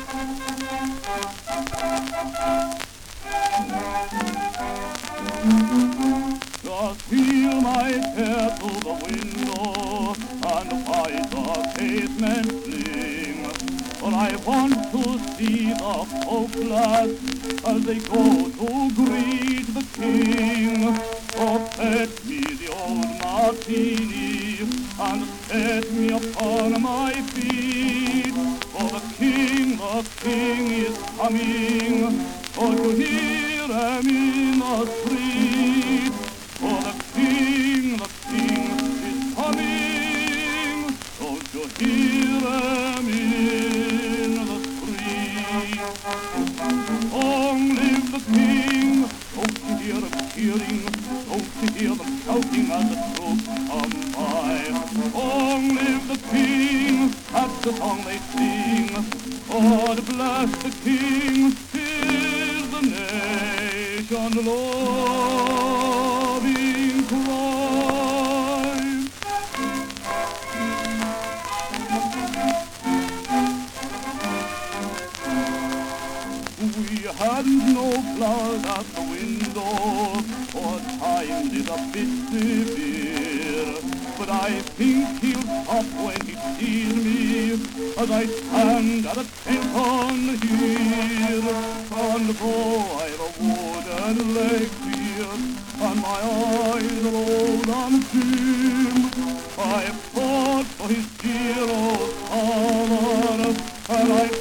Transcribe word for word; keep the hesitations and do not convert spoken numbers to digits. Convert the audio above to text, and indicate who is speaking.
Speaker 1: Just wheel my chair to the window and fight the casement fling, for I want to see the folkless as they go to greet the king. Oh, fetch me the old martini and set me upon my feet, for the king, the king is coming, for to hear him in the street. For the king, the king is coming, don't you hear him in the street? Long live the king, don't you hear them cheering, don't you hear them shouting as the troops come by? Long live the king, that's the song they sing, God bless the king, here's the nation loving cry. We had no blood at the window, for times is a bit severe, but I think he'll stop when he sees me, as I stand at a tent on the hill. And though I've a wooden leg here, and my eyes are old and dim, I fought for his dear old father, and I